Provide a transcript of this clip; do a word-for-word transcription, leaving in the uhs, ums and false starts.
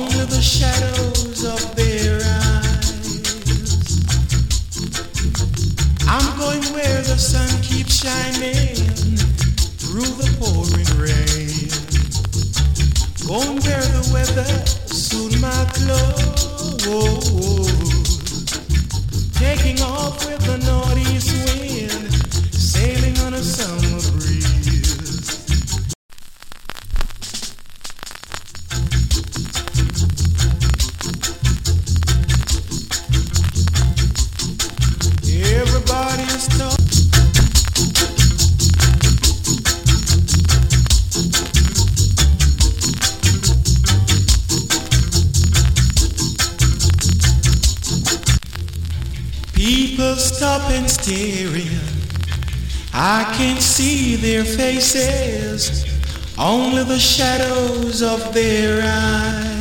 only the shadows of their eyes. I'm going where the sun keeps shining through the pouring rain, going where the weather suit my clothes, taking off with the northeast wind, sailing on a summer breeze. Everybody's talking. People stop and staring. I can't see their faces, only the shadows of their eyes.